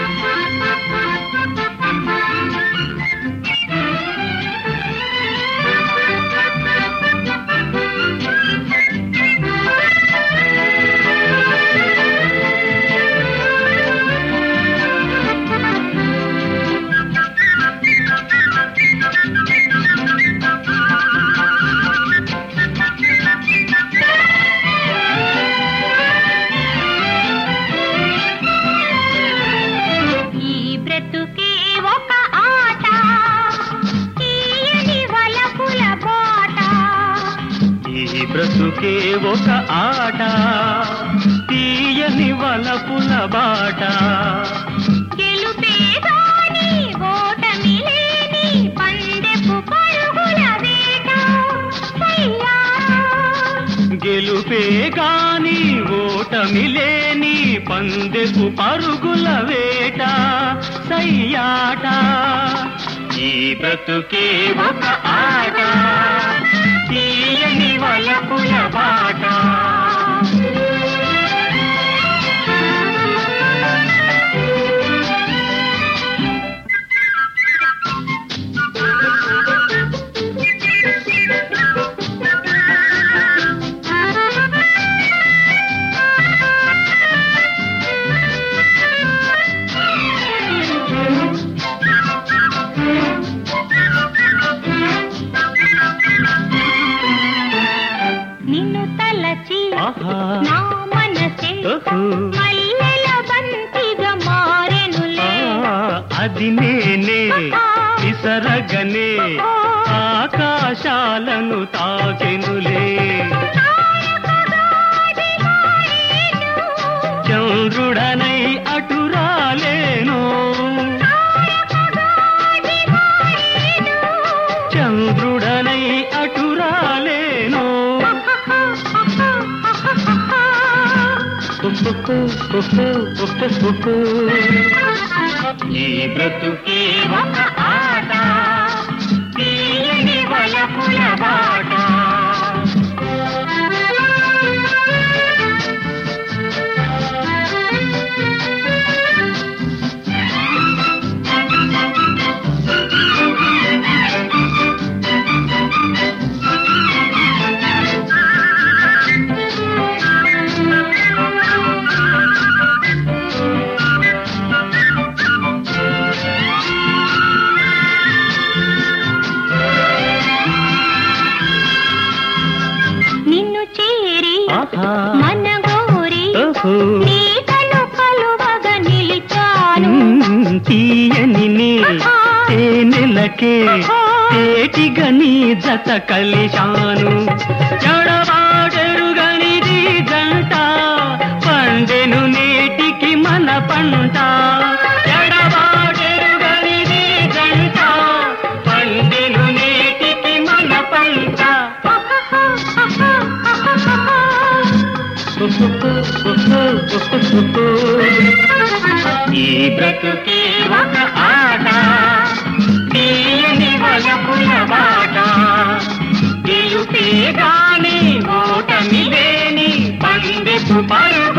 బ్రతుకే ఒక ఆట తీయని వలపుల బాట గెలుపే గాని ఓటమి లేని పందెపు పరుగుల వేట సయ్యా గెలుపే గాని ఓటమి లేని పందెపు పరుగుల వేట సయ్యాట ఈ బ్రతుకే ఒక ఆట తీయని వలపుల బాట నిన్ను తలచి నా మనసే మల్లెల బంతిగా మారెనులే అది నేనే విసరగనే ఆకాశాలను తాకెనులే చంద్రుడనై అటురాలేను చంద్రుడనై అటురాలేను ఈ బ్రతుకే ఒక ఆట తీయని వలపుల బాట నిన్ను చేరి మన గోరి నీ కలు కలువగా నిలిచాను తీయని తేనెలకే తేటిగా నీ జత కలిశాను చెడవాడెరుగనిది జంట పండెను నేటికి మన పంట చెడవాడెరుగనిది జంట పండెను నేటికి మన పంట ఈ బ్రతుకే ఒక ఆట తీయని వలపుల బాట గెలుపే గాని ఓటమి లేని పందెపు పరుగు